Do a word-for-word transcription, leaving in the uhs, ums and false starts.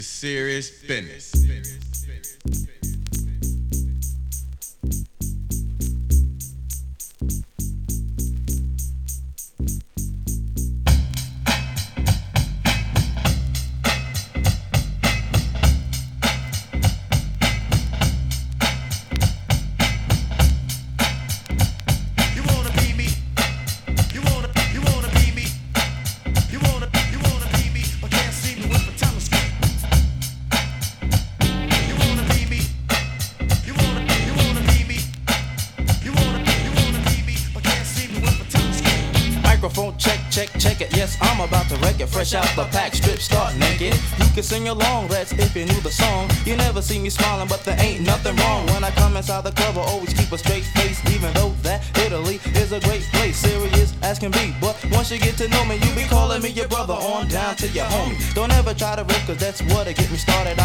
Serious business. Microphone check, check, check it. Yes, I'm about to wreck it. Fresh out the pack, strip start naked. You can sing along, rats, if you knew the song. You never see me smiling, but there ain't nothing wrong. When I come inside the club, I always keep a straight face. Even though that Italy is a great place, serious as can be. But once you get to know me, you be calling me your brother on down to your homie. Don't ever try to rip, cause that's what'll get me started.